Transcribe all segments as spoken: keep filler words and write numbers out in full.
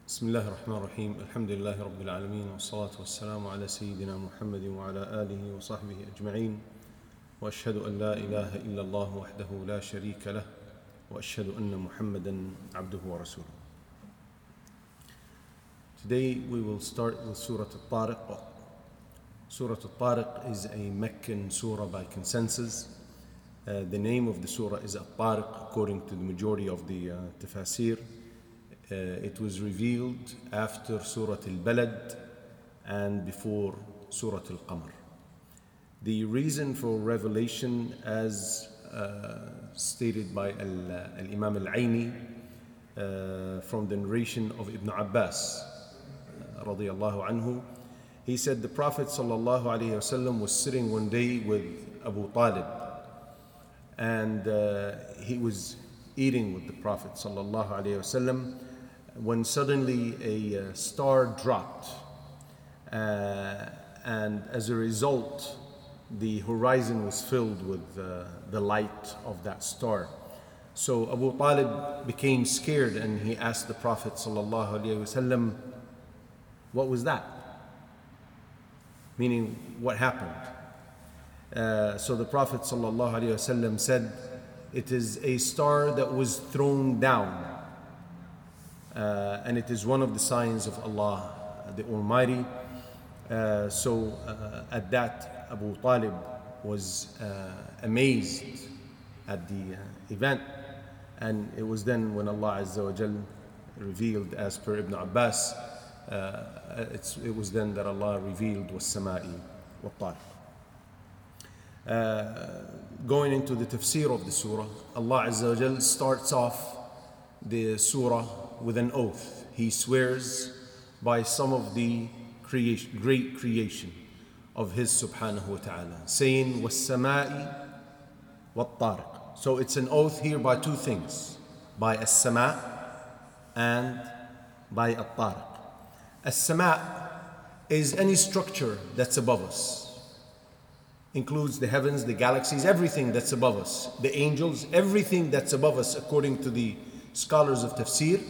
بسم الله الرحمن الرحيم الحمد لله رب العالمين والصلاة والسلام على سيدنا محمد وعلى آله وصحبه أجمعين وأشهد أن لا إله إلا الله وحده لا شريك له وأشهد أن محمدا عبده ورسوله. Today we will start with Surah Al-Tariq. Surah Al-Tariq is a Meccan surah by consensus. Uh, the name of the surah is Al-Tariq according to the majority of the uh, tafasir. Uh, it was revealed after Surah Al-Balad and before Surah Al-Qamar. The reason for revelation, as uh, stated by Al, uh, Al-Imam Al-Aini uh, from the narration of Ibn Abbas uh, radiyallahu anhu, he said the Prophet sallallahu alaihi wasallam was sitting one day with Abu Talib, and uh, he was eating with the Prophet sallallahu alaihi wasallam when suddenly a uh, star dropped, uh, and as a result the horizon was filled with uh, the light of that star. So Abu Talib became scared and he asked the Prophet sallallahu alaihi wasallam, what was that? Meaning, what happened? Uh, so the Prophet sallallahu alaihi wasallam said, it is a star that was thrown down. Uh, and it is one of the signs of Allah the Almighty. Uh, so uh, at that, Abu Talib was uh, amazed at the uh, event, and it was then when Allah Azza wa Jal revealed, as per Ibn Abbas, uh, it's, it was then that Allah revealed was-sama'i wat-tariq. Uh, going into the tafsir of the surah, Allah Azza wa Jal starts off the surah with an oath. He swears by some of the creation, great creation of His subhanahu wa ta'ala, saying was-sama'i wat-tariq. So it's an oath here by two things, by as-sama' and by at-tariq. As-sama' is any structure that's above us, includes the heavens, the galaxies, everything that's above us, the angels, everything that's above us according to the scholars of tafsir,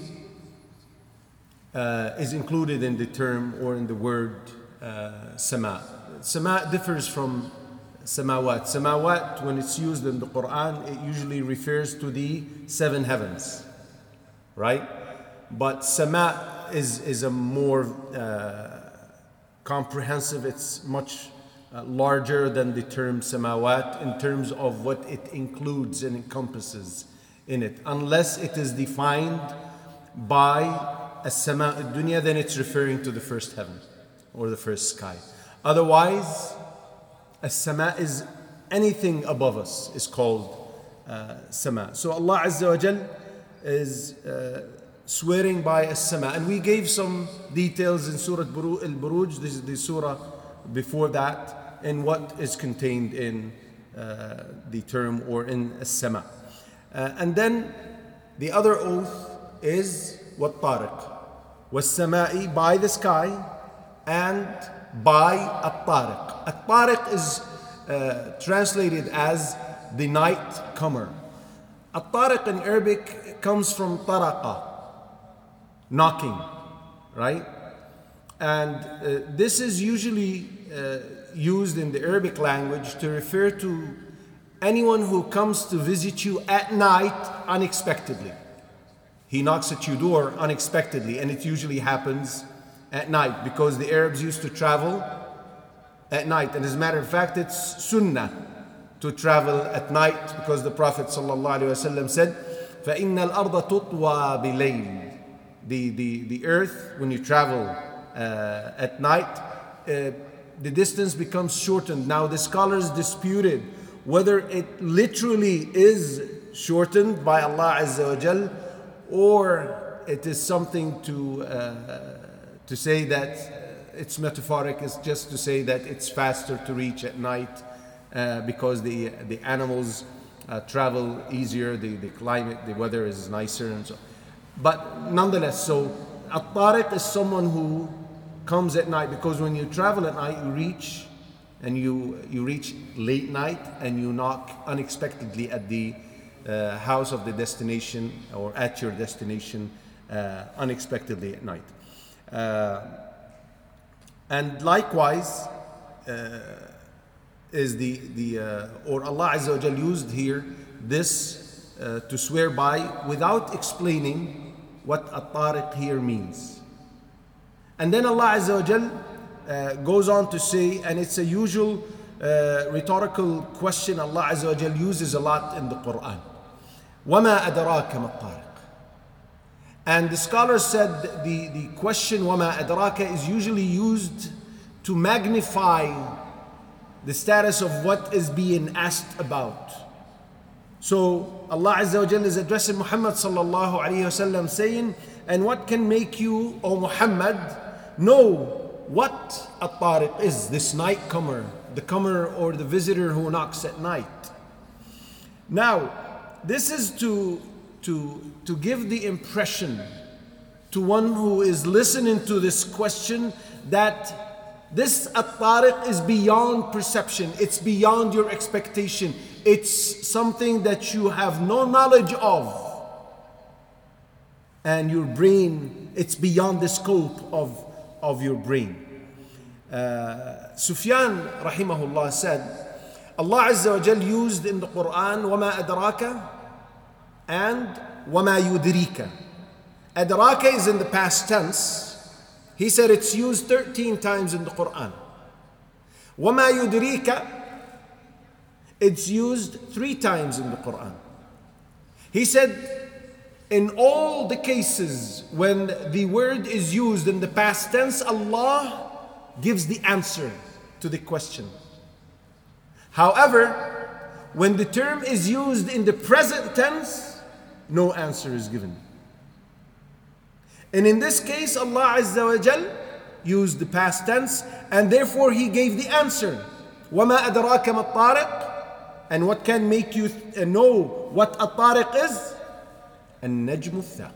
uh, is included in the term or in the word uh, sama. Sama differs from samawat. Samawat, when it's used in the Quran, it usually refers to the seven heavens, right? But sama is, is a more uh, comprehensive, it's much uh, larger than the term samawat in terms of what it includes and encompasses in it. Unless it is defined by as-sama' ad-dunya, then it's referring to the first heaven or the first sky. Otherwise, as-sama' is anything above us is called uh, sama. So Allah Azza wa Jal is uh, swearing by as-sama', and we gave some details in Surah Al-Buruj, this is the surah before that, in what is contained in uh, the term or in as-sama'. Uh, and then the other oath is wat-tariq, was-sama'i, by the sky, and by at-tariq. At-tariq is uh, translated as the night comer. At-tariq in Arabic comes from taraqa, knocking, right? And uh, this is usually uh, used in the Arabic language to refer to anyone who comes to visit you at night unexpectedly. He knocks at your door unexpectedly, and it usually happens at night because the Arabs used to travel at night. And as a matter of fact, it's sunnah to travel at night because the Prophet ﷺ said, فَإِنَّ الْأَرْضَ تُطْوَى بِلَيْلٍ. The, the, the earth, when you travel uh, at night, uh, the distance becomes shortened. Now the scholars disputed whether it literally is shortened by Allah Azza wa Jal, or it is something to uh, to say that it's metaphoric, it's just to say that it's faster to reach at night uh, because the the animals uh, travel easier, the, the climate, the weather is nicer and so. But nonetheless, so at-tariq is someone who comes at night, because when you travel at night, you reach and you you reach late night and you knock unexpectedly at the uh, house of the destination or at your destination uh, unexpectedly at night. Uh, and likewise uh, is the, the uh, or Allah Azza wa Jal used here this uh, to swear by without explaining what at-tariq here means. And then Allah Azza wa Jal uh, goes on to say, and it's a usual uh, rhetorical question Allah Azza wa Jal uses a lot in the Quran. وَمَا أَدْرَاكَ مَا الطَّارِقُ. And the scholars said the, the question وَمَا أَدْرَاكَ is usually used to magnify the status of what is being asked about. So Allah Azza wa Jalla is addressing Muhammad sallallahu alayhi wa sallam saying, and what can make you, O Muhammad, know what at-tariq is, this night comer, the comer or the visitor who knocks at night. Now, this is to, to, to give the impression to one who is listening to this question that this at-tariq is beyond perception, it's beyond your expectation, it's something that you have no knowledge of. And your brain, it's beyond the scope of, of your brain. Uh, Sufyan rahimahullah said, Allah Azza wa Jal used in the Quran وَمَا أَدْرَاكَ and وَمَا يُدْرِيكَ. Adraka is in the past tense. He said it's used thirteen times in the Quran. وَمَا يُدْرِيكَ, it's used three times in the Quran. He said in all the cases when the word is used in the past tense, Allah gives the answer to the question. However, when the term is used in the present tense, no answer is given. And in this case, Allah Azza wa Jal used the past tense, and therefore He gave the answer. وَمَا أَدْرَاكَ مَا الطَّارِقُ. And what can make you th- know what at-tariq is? النجم الثاقب.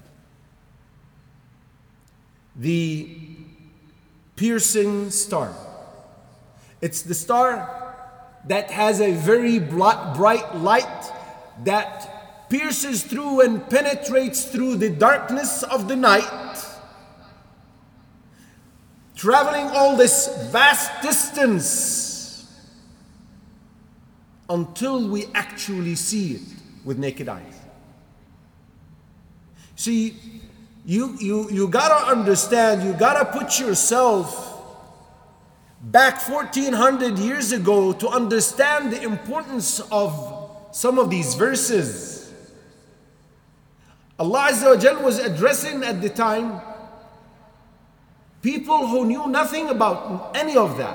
The piercing star. It's the star that has a very bright light that pierces through and penetrates through the darkness of the night, traveling all this vast distance until we actually see it with naked eyes. See, you, you, you gotta understand, you gotta put yourself back fourteen hundred years ago to understand the importance of some of these verses. Allah Azza wa Jal was addressing at the time people who knew nothing about any of that.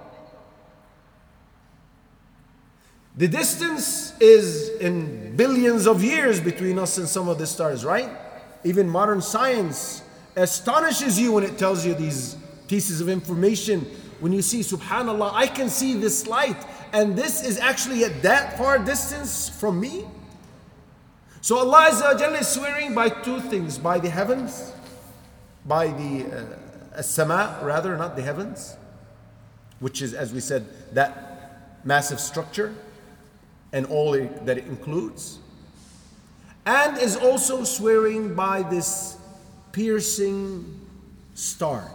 The distance is in billions of years between us and some of the stars, right? Even modern science astonishes you when it tells you these pieces of information. When you see, subhanallah, I can see this light, and this is actually at that far distance from me. So Allah Azza wa Jalla is swearing by two things, by the heavens, by the uh, as-sama, rather, not the heavens, which is, as we said, that massive structure and all it, that it includes, and is also swearing by this piercing star,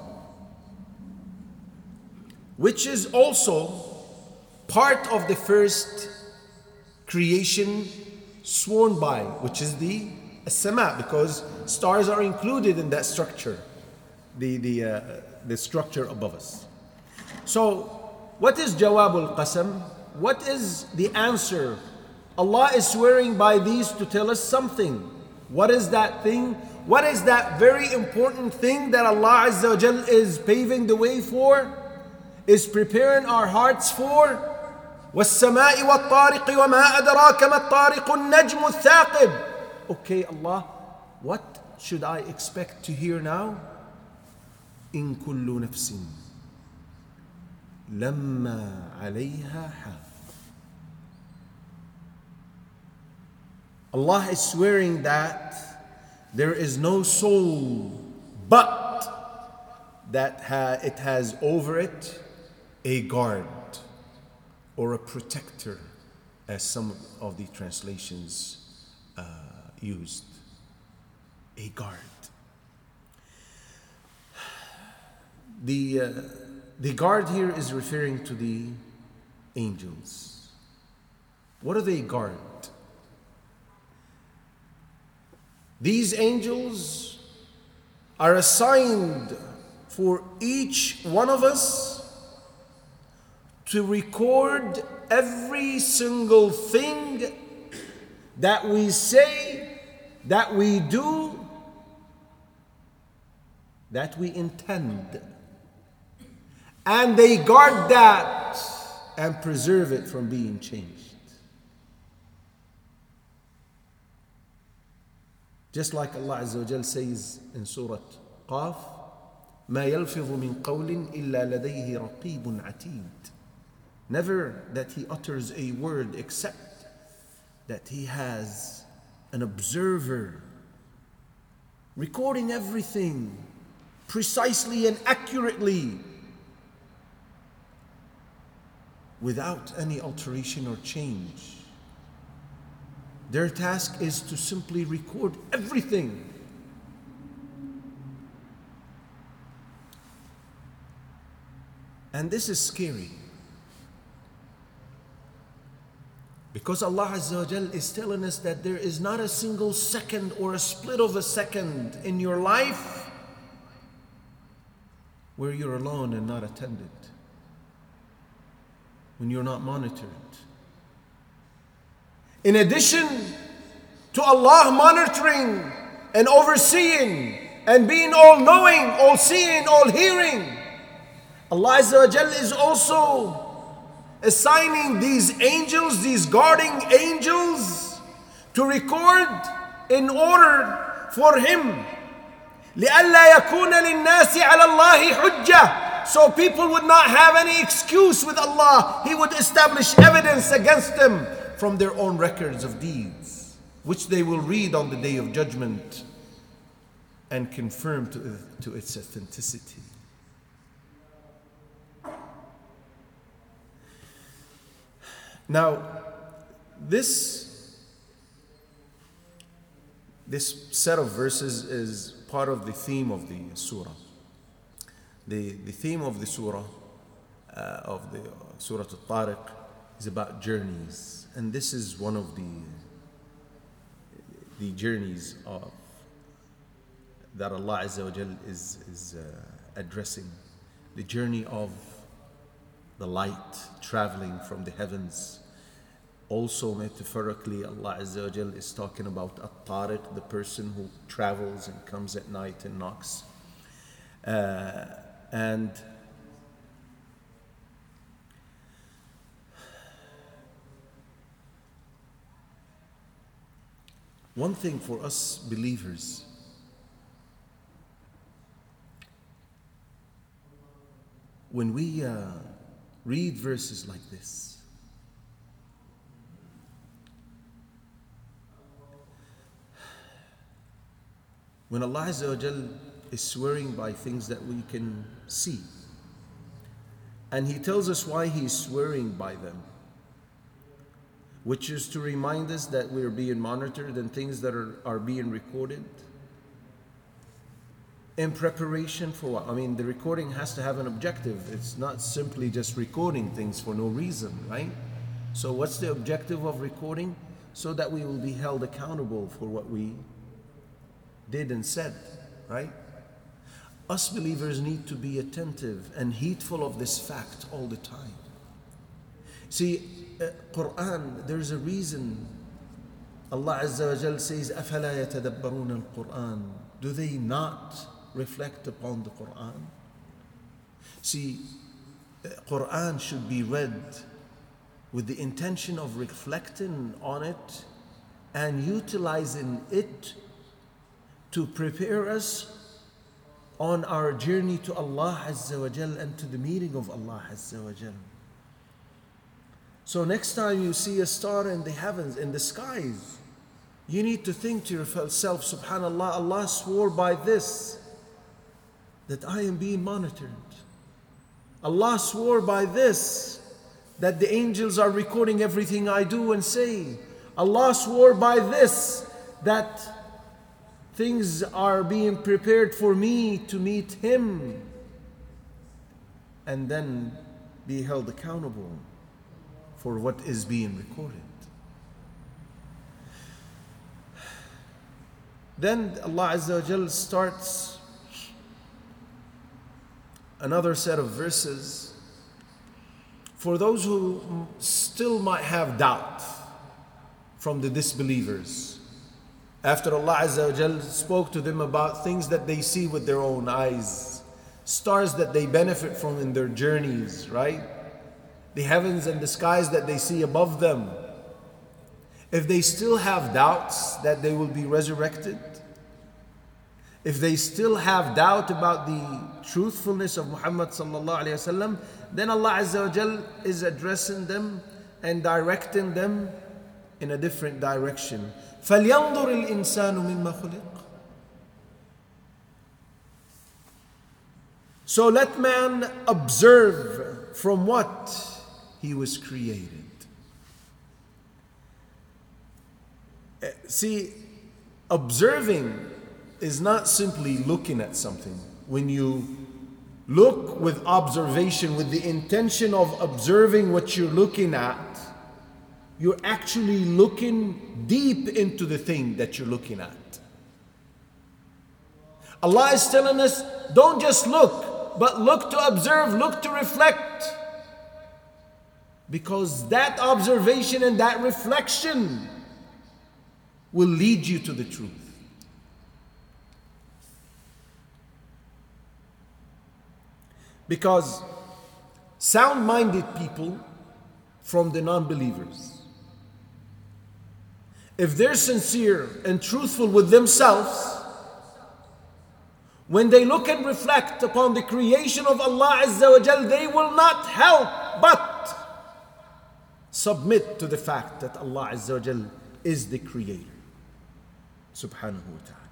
which is also part of the first creation sworn by, which is the as-sama, because stars are included in that structure, the, the, uh, the structure above us. So, what is Jawabul Qasam? What is the answer? Allah is swearing by these to tell us something. What is that thing? What is that very important thing that Allah Azza wa Jal is paving the way for? Is preparing our hearts for? وَالسَّمَاءِ وَالطَّارِقِ وَمَا أَدْرَاكَ مَا الطَّارِقُ النَّجْمُ الثَّاقِبُ. Okay, Allah, what should I expect to hear now? إِن كُلُّ نَفْسٍ لَمَّا عَلَيْهَا حَافِظٌ. Allah is swearing that there is no soul but that ha- it has over it a guard or a protector, as some of the translations uh, used. a guard. The, uh, the guard here is referring to the angels. What do they guard? These angels are assigned for each one of us to record every single thing that we say, that we do, that we intend. And they guard that and preserve it from being changed. Just like Allah Azza wa Jal says in Surah Qaf, ما يلفظ من قول إلا لديه رقيب عتيد. Never that he utters a word except that he has an observer recording everything precisely and accurately without any alteration or change. Their task is to simply record everything. And this is scary. Because Allah Azza wa Jal is telling us that there is not a single second or a split of a second in your life where you're alone and not attended, when you're not monitored. In addition to Allah monitoring and overseeing and being all-knowing, all-seeing, all-hearing, Allah Azza wa Jal is also assigning these angels, these guarding angels, to record in order for Him. لِأَلَّا يَكُونَ لِلنَّاسِ عَلَى اللَّهِ حُجَّةٌ. So people would not have any excuse with Allah. He would establish evidence against them from their own records of deeds, which they will read on the Day of Judgment and confirm to, to its authenticity. Now, this, this set of verses is part of the theme of the surah. The, the theme of the surah, uh, of the Surah Al-Tariq, is about journeys. And this is one of the, the journeys of, that Allah Azza wa Jal is, is uh, addressing. The journey of the light traveling from the heavens. Also, metaphorically, Allah Azza wa Jal is talking about At-Tariq, the person who travels and comes at night and knocks. Uh, and one thing for us believers, when we uh, read verses like this, when Allah Azza wa Jal is swearing by things that we can see, and He tells us why He's swearing by them, which is to remind us that we're being monitored and things that are, are being recorded in preparation for what? I mean, the recording has to have an objective. It's not simply just recording things for no reason, right? So what's the objective of recording? So that we will be held accountable for what we did and said, right? Us believers need to be attentive and heedful of this fact all the time. See, uh, Quran, there's a reason Allah Azza wa Jal says, أَفَلَا يَتَدَبَّرُونَ الْقُرْآنِ. Do they not reflect upon the Quran? See, uh, Quran should be read with the intention of reflecting on it and utilizing it to prepare us on our journey to Allah Azza wa Jal and to the meeting of Allah Azza wa Jal. So next time you see a star in the heavens, in the skies, you need to think to yourself, subhanallah, Allah swore by this, that I am being monitored. Allah swore by this, that the angels are recording everything I do and say. Allah swore by this, that things are being prepared for me to meet Him and then be held accountable for what is being recorded. Then Allah Azza wa Jal starts another set of verses for those who still might have doubt from the disbelievers. After Allah Azza wa Jal spoke to them about things that they see with their own eyes, stars that they benefit from in their journeys, right? The heavens and the skies that they see above them. If they still have doubts that they will be resurrected, if they still have doubt about the truthfulness of Muhammad sallallahu alaihi wasallam, then Allah Azza wa Jal is addressing them and directing them in a different direction. فَلْيَنْظُرِ الْإِنسَانُ مِمَّا خُلِقَ. So let man observe from what he was created. See, observing is not simply looking at something. When you look with observation, with the intention of observing what you're looking at, you're actually looking deep into the thing that you're looking at. Allah is telling us, don't just look, but look to observe, look to reflect. Because that observation and that reflection will lead you to the truth. Because sound-minded people from the non-believers, if they're sincere and truthful with themselves, when they look and reflect upon the creation of Allah Azza wa Jal, they will not help but submit to the fact that Allah Azza wa Jal is the Creator, subhanahu wa ta'ala.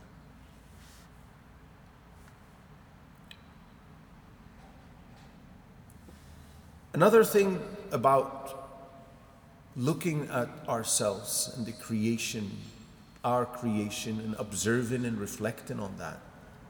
Another thing about looking at ourselves and the creation, our creation, and observing and reflecting on that.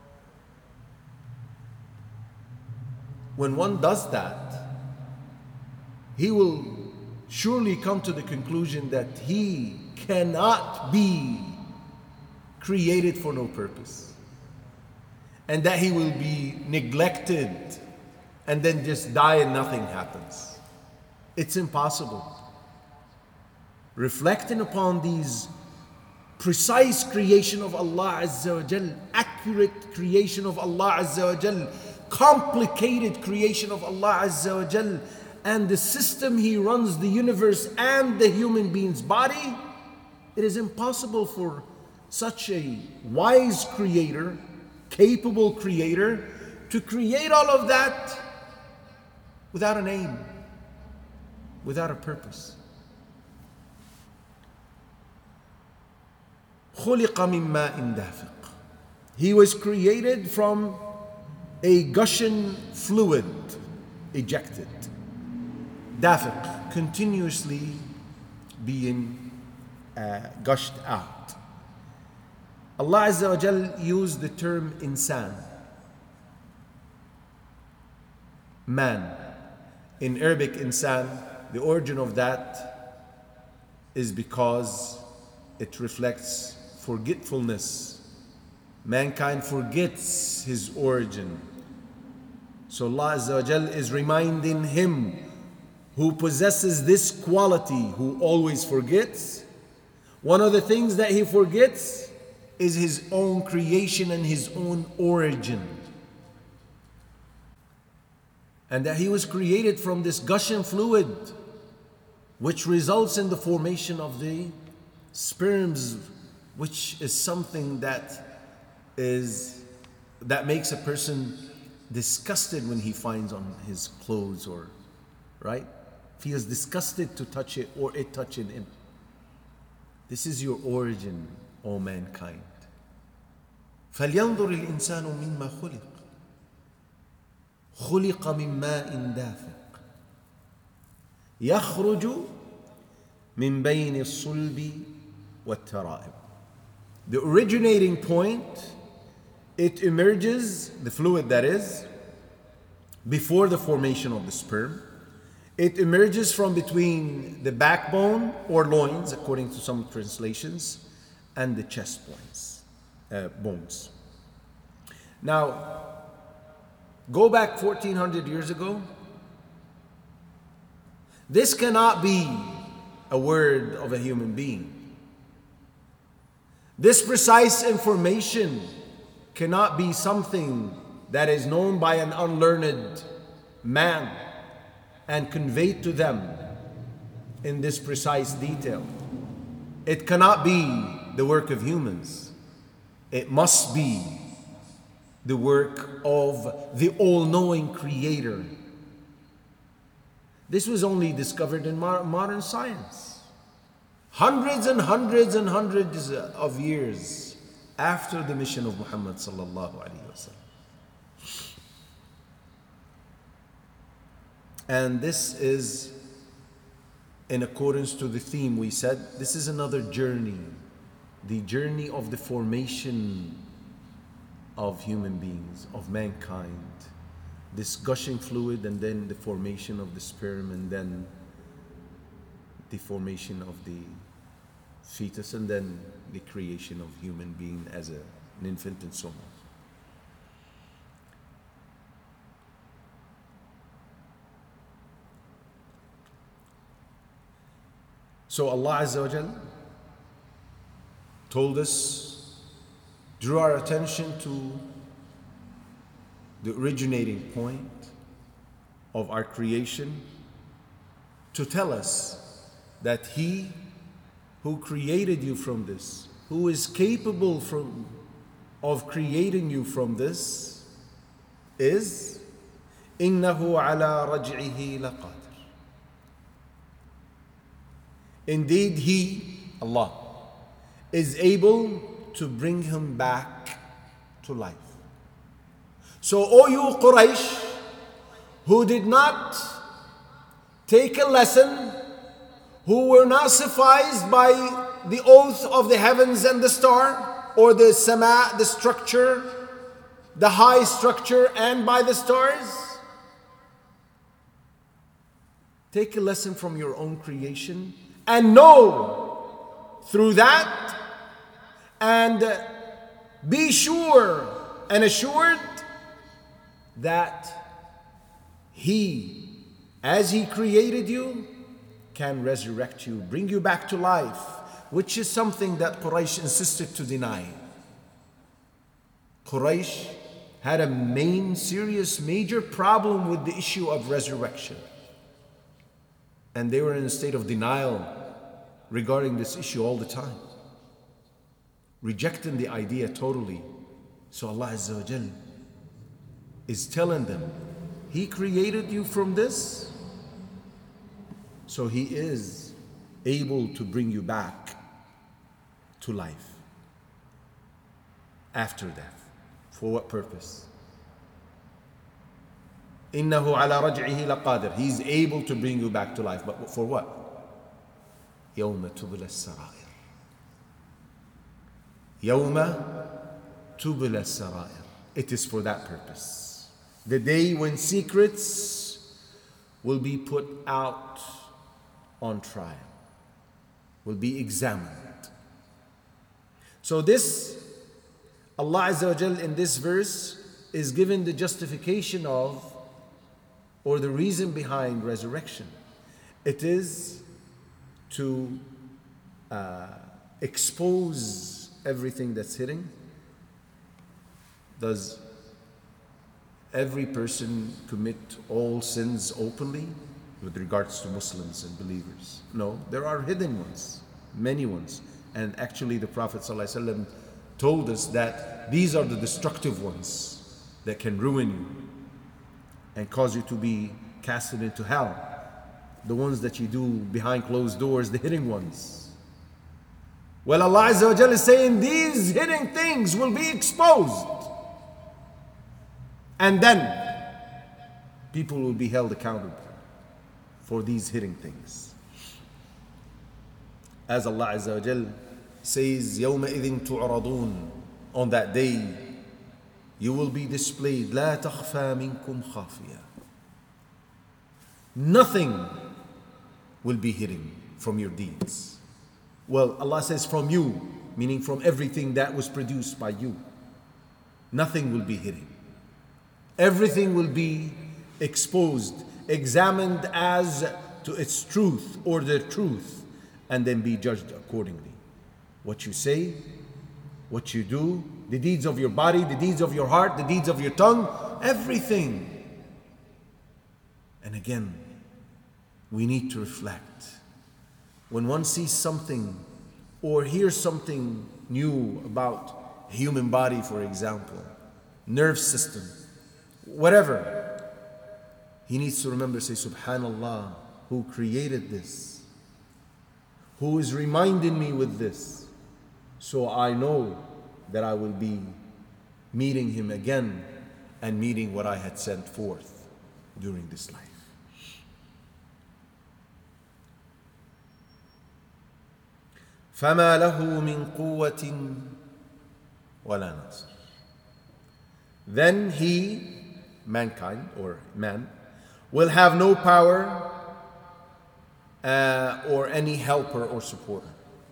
When one does that, he will surely come to the conclusion that he cannot be created for no purpose, and that he will be neglected and then just die and nothing happens. It's impossible. Reflecting upon these precise creation of Allah Azza wa Jal, accurate creation of Allah Azza wa Jal, complicated creation of Allah Azza wa Jal, and the system He runs the universe and the human being's body, it is impossible for such a wise creator, capable creator, to create all of that without an aim, without a purpose. خُلِقَ مِن مَاءٍ دَافِقٍ. He was created from a gushing fluid ejected. Dafiq, continuously being uh, gushed out. Allah Azza wa Jal used the term insan, man. In Arabic, insan, the origin of that is because it reflects forgetfulness. Mankind forgets his origin. So Allah Azza wa Jal is reminding him who possesses this quality, who always forgets. One of the things that he forgets is his own creation and his own origin. And that he was created from this gushing fluid, which results in the formation of the sperms, which is something that is that makes a person disgusted when he finds on his clothes, or right, feels disgusted to touch it or it touching him. This is your origin, O mankind. فَلْيَنْظُرِ الْإِنسَانُ مِمَّا خُلِقَ خُلِقَ مِن مَاءٍ دَافِقٍ يَخْرُجُ مِن بَيْنِ الصُّلْبِ وَالتَّرَائِبِ. The originating point, it emerges, the fluid that is, before the formation of the sperm. It emerges from between the backbone or loins, according to some translations, and the chest bones. Uh, bones. Now, go back fourteen hundred years ago. This cannot be a word of a human being. This precise information cannot be something that is known by an unlearned man and conveyed to them in this precise detail. It cannot be the work of humans. It must be the work of the all-knowing Creator. This was only discovered in modern science. Hundreds and hundreds and hundreds of years after the mission of Muhammad sallallahu alaihi wasallam. And this is in accordance to the theme we said, this is another journey, the journey of the formation of human beings, of mankind. This gushing fluid, and then the formation of the sperm, and then the formation of the fetus, and then the creation of human being as a, an infant, and so on. So Allah Azza wa Jal told us, drew our attention to the originating point of our creation, to tell us that He who created you from this, who is capable from, of creating you from this, is إِنَّهُ عَلَى رَجْعِهِ لَقَادِرٌ. Indeed, He, Allah, is able to bring him back to life. So, O you Quraysh, who did not take a lesson, who were not sufficed by the oath of the heavens and the star, or the sama, the structure, the high structure, and by the stars, take a lesson from your own creation and know through that, and be sure and assured that He, as He created you, can resurrect you, bring you back to life, which is something that Quraysh insisted to deny. Quraysh had a main, serious, major problem with the issue of resurrection. And they were in a state of denial regarding this issue all the time, rejecting the idea totally. So Allah Azza wa Jal is telling them, He created you from this, so He is able to bring you back to life after death. For what purpose? إِنَّهُ عَلَى رَجْعِهِ لَقَادِرٌ. He's able to bring you back to life, but for what? يَوْمَ تُبْلَى السَّرَائِرُ. يَوْمَ تُبْلَى السَّرَائِرُ. It is for that purpose. The day when secrets will be put out on trial, will be examined. So this, Allah Azza wa Jal in this verse is given the justification of, or the reason behind resurrection. It is to uh, expose everything that's hidden. Does every person commit all sins openly with regards to Muslims and believers? No, there are hidden ones, many ones. And actually the Prophet ﷺ told us that these are the destructive ones that can ruin you and cause you to be casted into hell. The ones that you do behind closed doors, the hidden ones. Well, Allah Azza wa Jalla is saying these hidden things will be exposed. And then people will be held accountable for these hidden things. As Allah Azza wa Jalla says, يَوْمَئِذٍ تُعْرَضُونَ. On that day, you will be displayed. لَا تَخْفَى مِنْكُمْ خَافِيَةٌ. Nothing will be hidden from your deeds. Well, Allah says from you, meaning from everything that was produced by you. Nothing will be hidden. Everything will be exposed, examined as to its truth or the truth, and then be judged accordingly. What you say, what you do, the deeds of your body, the deeds of your heart, the deeds of your tongue, everything. And again, we need to reflect. When one sees something or hears something new about human body, for example, nerve system, whatever, he needs to remember, say, Subhanallah, who created this? Who is reminding me with this? So I know that I will be meeting him again and meeting what I had sent forth during this life. فَمَا لَهُ مِنْ قُوَّةٍ وَلَا نَصْرٍ. Then he, mankind or man, will have no power uh, or any helper or supporter.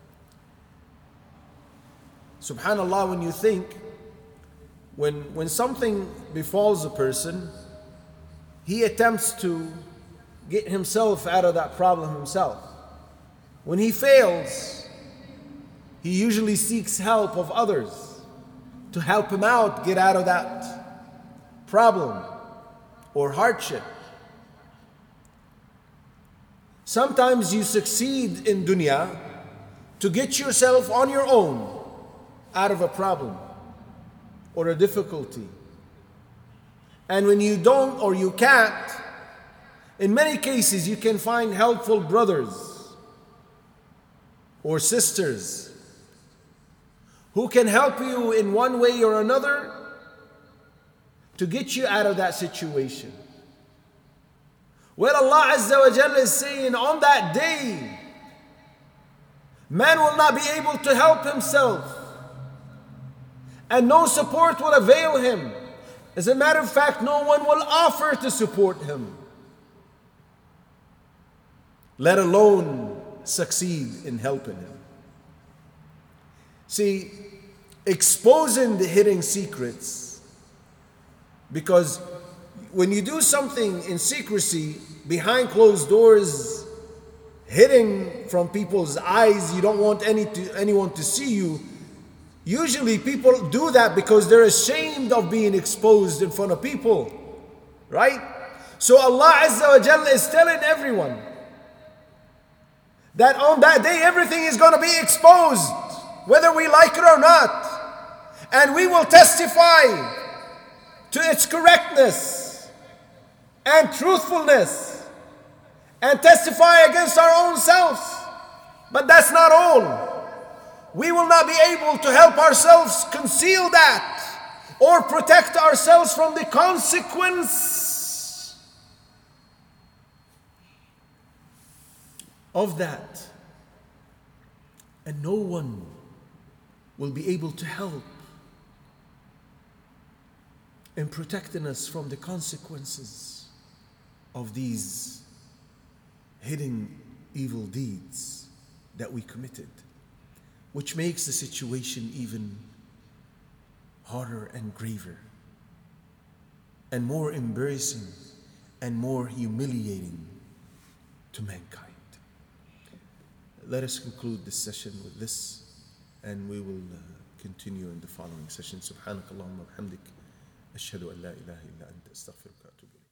Subhanallah, when you think, when, when something befalls a person, he attempts to get himself out of that problem himself. When he fails, he usually seeks help of others to help him out, get out of that problem or hardship. Sometimes you succeed in dunya to get yourself on your own out of a problem or a difficulty. And when you don't or you can't, in many cases you can find helpful brothers or sisters who can help you in one way or another to get you out of that situation. Well, Allah Azza wa Jalla is saying, on that day, man will not be able to help himself, and no support will avail him. As a matter of fact, no one will offer to support him, let alone succeed in helping him. See, exposing the hidden secrets, because when you do something in secrecy, behind closed doors, hidden from people's eyes, you don't want any to, anyone to see you. Usually people do that because they're ashamed of being exposed in front of people, right? So Allah Azza wa Jalla is telling everyone that on that day everything is going to be exposed, whether we like it or not. And we will testify to its correctness and truthfulness and testify against our own selves. But that's not all. We will not be able to help ourselves conceal that or protect ourselves from the consequence of that. And no one will be able to help in protecting us from the consequences of these hidden evil deeds that we committed, which makes the situation even harder and graver and more embarrassing and more humiliating to mankind. Let us conclude this session with this, and we will uh, continue in the following session. Subhanakallahumma wa bihamdik, ashhadu an la ilaha illa anta, astaghfiruka wa atubu ilayk.